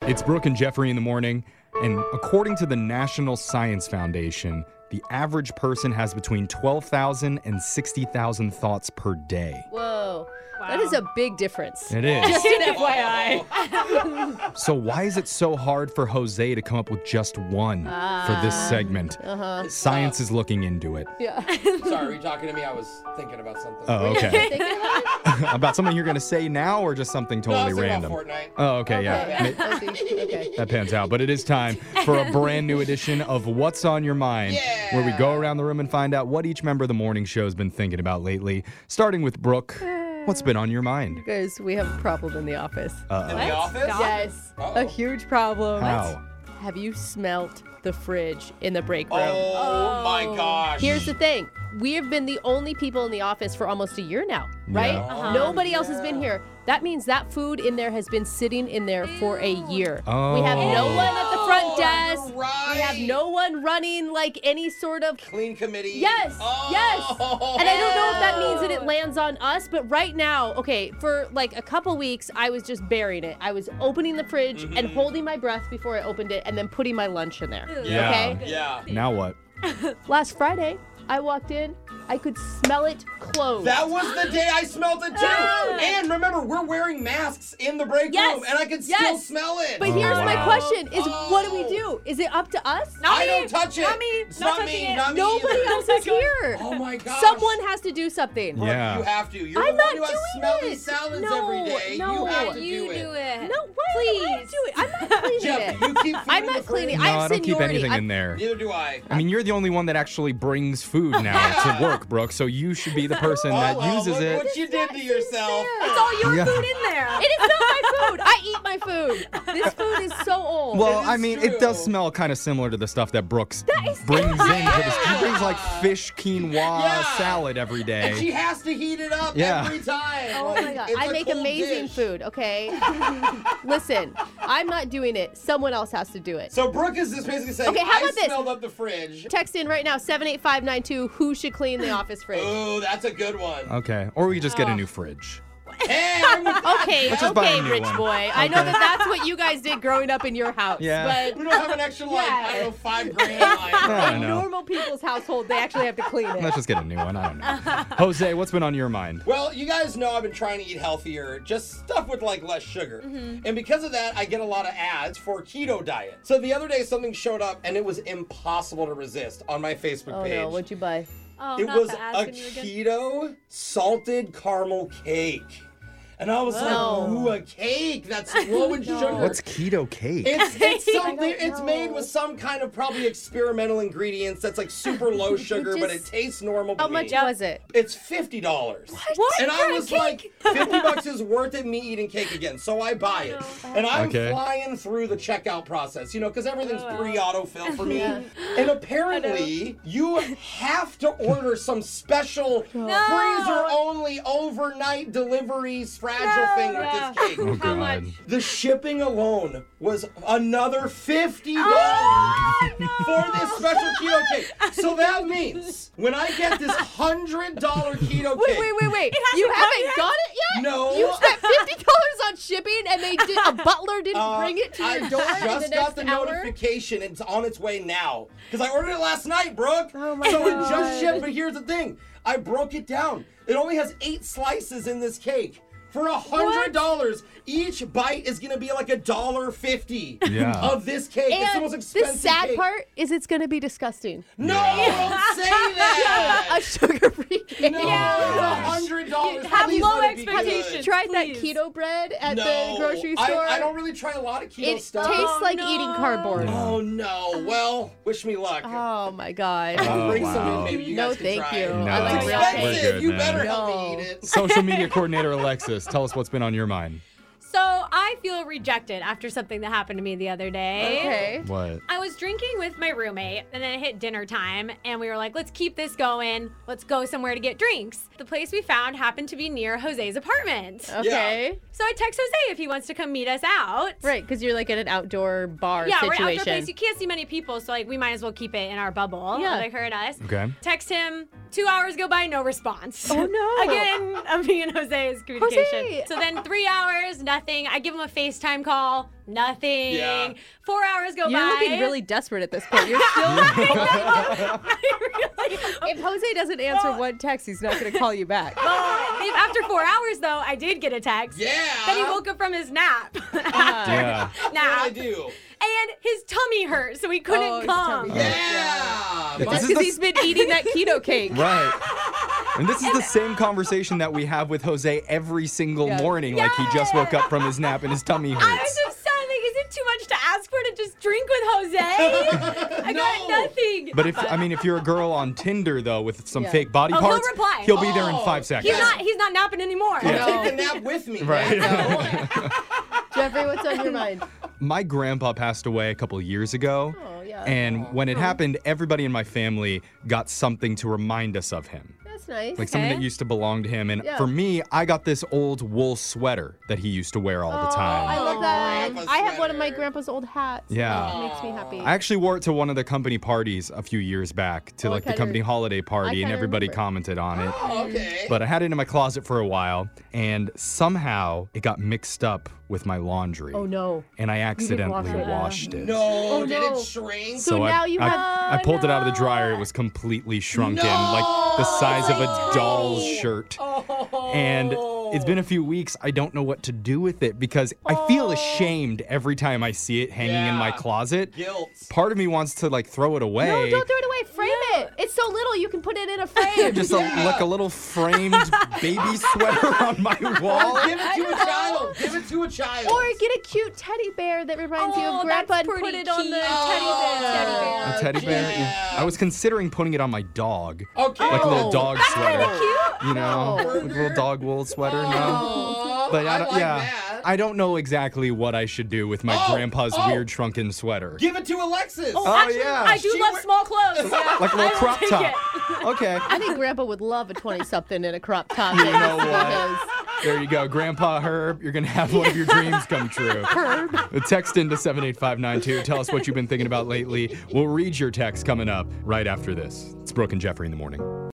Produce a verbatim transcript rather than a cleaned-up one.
It's Brooke and Jeffrey in the morning, and according to the National Science Foundation, the average person has between twelve thousand and sixty thousand thoughts per day. Whoa. Wow. That is a big difference. It is. Just an F Y I. So why is it so hard for Jose to come up with just one for this segment? Uh-huh. Science is looking into it. Yeah. Sorry, were you talking to me? I was thinking about something. Oh, okay. Thinking about it? About something you're going to say now or just something No, I totally was thinking random? about Fortnite. Oh, okay, yeah. Okay. I see. Okay. That pans out. But it is time for a brand new edition of What's on Your Mind, Yeah. where we go around the room and find out what each member of the morning show has been thinking about lately. Starting with Brooke, what's been on your mind? Guys, we have a problem in the office. In Uh-oh. the office? Yes. Oh. A huge problem. How? Have you smelt the fridge in the break room? Oh, my gosh. Here's the thing. We have been the only people in the office for almost a year now, right? Yeah. Uh-huh. Nobody else has been here. That means that food in there has been sitting in there for a year. Oh. We have no one at the front desk. You're right. We have no one running like any sort of Clean committee. Yes, Oh. yes. And I don't know if that means that it lands on us, but right now, okay, for like a couple weeks, I was just burying it. I was opening the fridge and holding my breath before I opened it and then putting my lunch in there. Yeah. Okay? Yeah. Now what? Last Friday, I walked in, I could smell it closed. That was the day I smelled it too. And remember, we're wearing masks in the break Yes. room, and I can still Yes. smell it. But Oh, here's my wow. question is what do we Oh. do? Is it up to us? Not I me. don't touch it. Not me. It's Not not, touching me. it. Not me Nobody either. else is here. Oh my gosh. Someone has to do something. Brooke, Yeah. You have to. You're I'm the not one who has doing smelly it. salads No, every day. no. You have to You do it. do it. No, why Please. Why do it? I'm not cleaning Jeff, it. you keep food I'm in the not cleaning. fridge. I No, have I don't keep seniority. anything I'm- in there. Neither do I. I mean, you're the only one that actually brings food now to work, Brooke, so you should be the person that Oh, well, uses look it. what you did to yourself. It's all your Yeah. food in there. It is not my food. I eat my food. This food is so old. Well, It I is mean, true. it does smell kind of similar to the stuff that Brooks is brings in. not To this. She brings like fish quinoa Yeah. salad every And she day. has to heat it up Yeah. every time. Oh Like, my god. it's I a make cold amazing dish. food, okay? Listen, I'm not doing it. Someone else has to do it. So Brooke is just basically saying, Okay, how I about this? smelled up the fridge. Text in right now, seven eight five nine two, who should clean the office fridge? Oh, that's a good one. Okay, or we could just get a Oh. new fridge. Hey, I'm with that, Okay, Jeff. just buy a okay, new rich one. boy. I know Okay. that that's what you guys did growing up in your house. Yeah. We But don't have an extra, like, I don't know, five grand lying I around. in know. normal people's household, they actually have to clean it. Let's just get a new one. I don't know. Jose, what's been on your mind? Well, you guys know I've been trying to eat healthier, just stuff with like less sugar. Mm-hmm. And because of that, I get a lot of ads for keto diet. So the other day something showed up and it was impossible to resist on my Facebook Oh page. no, what'd you buy? Oh, it not was the a ads you again. keto salted caramel cake. And I was Whoa. like, ooh, a cake that's low in sugar. What's keto cake? It's it's I something. don't It's made know. with some kind of probably experimental ingredients that's like super low sugar, but it Just- tastes normal to How me. much was it? It's fifty dollars. What? And For I a was cake? like, fifty bucks is worth it me eating cake again. So I buy it. And I'm Okay. flying through the checkout process, you know, because everything's Oh. pre-autofill for me. Yeah. And apparently, you have to order some special freezer-only overnight deliveries fragile thing with Yeah. this cake. Oh, How God. much? The shipping alone was another fifty dollars Oh, for this special keto cake. So that means when I get this one hundred dollar keto Wait, cake, wait, wait, wait. hasn't You come haven't yet? got it yet? No. You spent fifty dollars on shipping and they did a butler didn't Uh, bring it to your I door in the just next got the hour? notification. It's on its way now. Because I ordered it last night, Brooke. Oh my so it God. just shipped. But here's the thing. I broke it down. It only has eight slices in this cake. For a hundred dollars, each bite is gonna be like a dollar fifty Yeah. of this cake. it's the And most the expensive sad cake. part is it's going to be disgusting. No, don't say that. A sugar-free cake. No, Yeah. a hundred dollars. Have Please low let it be good. expectations. Tried that Please. keto bread at No, the grocery store? I, I don't really try a lot of keto It stuff. tastes Oh, like no. eating cardboard. Oh no. Well, wish me luck. Oh my god. I'll Oh, bring some wow. in. Maybe you No, guys can thank try you. it. No, I like it's real expensive. cake. We're good, you man. better help No. me eat it. Social media coordinator Alexis, tell us what's been on your mind. So I feel rejected after something that happened to me the other day. Okay. What? I was drinking with my roommate, and then it hit dinner time, and we were like, let's keep this going. Let's go somewhere to get drinks. The place we found happened to be near Jose's apartment. Okay. So I text Jose if he wants to come meet us out. Right, because you're like in an outdoor bar Yeah, we're situation. outdoor place. You can't see many people, so like we might as well keep it in our bubble. Yeah. Like her and us. Okay. Text him. Two hours go by, no response. Oh, no. Again, I'm being Jose's communication. Jose. So then three hours, nothing. I give him a FaceTime call, nothing. Yeah. Four hours go You're by. looking really desperate at this point. You're still. I really, If Jose doesn't answer one text, he's not going to call you back. well, if after four hours, though, I did get a text. Yeah. Then he woke up from his nap. Uh-huh. Yeah. What nap. I do? And his tummy hurt, so he couldn't Oh, his come. tummy Yeah. This That's is because the- he's been eating that keto cake. Right. And this is the same conversation that we have with Jose every single Yeah. morning. Like he just woke up from his nap and his tummy I was hurts. just saying, like, is it too much to ask for to just drink with Jose? I got No. nothing. But if I mean, if you're a girl on Tinder though with some Yeah. fake body Oh, he'll parts, reply. he'll be there in Oh. five seconds. he's not he's not napping anymore. I'll No. take the nap with me. Right. No. Jeffrey, what's on your mind? My grandpa passed away a couple years ago. Oh, yeah. And when it happened, everybody in my family got something to remind us of him. That's nice. Like something Okay. that used to belong to him. And Yeah. for me, I got this old wool sweater that he used to wear all the Oh, I time. love that. Grandpa I have one of my sweater. grandpa's old hats. Yeah. It makes me happy. I actually wore it to one of the company parties a few years back, to Oh, I like the kinda- company holiday party, and kinda everybody remember. commented on it. Oh, okay. But I had it in my closet for a while, and somehow it got mixed up with my laundry. Oh, no. And I wash accidentally it. washed it. no, Oh, did no. it shrink? So I, now you I, have- I pulled it out of the dryer. no. It was completely shrunken, No. like the size of a Oh, doll's tiny. shirt. Oh. And it's been a few weeks. I don't know what to do with it because I feel Oh. ashamed every time I see it hanging in my Yeah. closet. Guilt. Part of me wants to like throw it away. No, don't throw it away. Frame it. It's so little you can put it in a frame. Just a, like a little framed baby sweater on my wall. Give it to a child. Give it to a child. Or get a cute teddy bear that reminds you Oh, of Grandpa that's and put pretty it on the cute. teddy bear. Teddy bear. A teddy bear. Yeah. I was considering putting it on my dog, Okay. like a little Oh, dog sweater. Cute. You know, No. like a little dog wool sweater. No. Aw, But I I don't, like yeah, that. I don't know exactly what I should do with my Oh, grandpa's oh. weird shrunken sweater. Give it to Alexis. Oh, Oh, actually, yeah. I do She love wear- small clothes. Like a little I will crop take top. it. Okay. I think Grandpa would love a twenty-something in a crop top. You know Because- what? There you go, Grandpa Herb. You're gonna have one of your dreams come true. Herb. Text into seven eight five nine two. Tell us what you've been thinking about lately. We'll read your text coming up right after this. It's Brooke and Jeffrey in the morning.